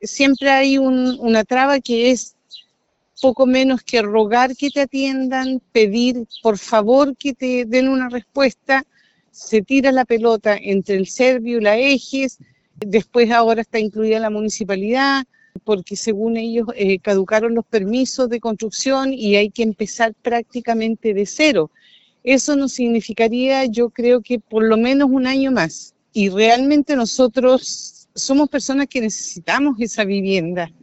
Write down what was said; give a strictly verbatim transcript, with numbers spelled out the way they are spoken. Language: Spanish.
siempre hay un, una traba que es poco menos que rogar que te atiendan, pedir por favor que te den una respuesta. Se tira la pelota entre el Servio y la Eges, después ahora está incluida la municipalidad, porque según ellos eh, caducaron los permisos de construcción y hay que empezar prácticamente de cero. Eso nos significaría, yo creo que por lo menos un año más. Y realmente nosotros somos personas que necesitamos esa vivienda.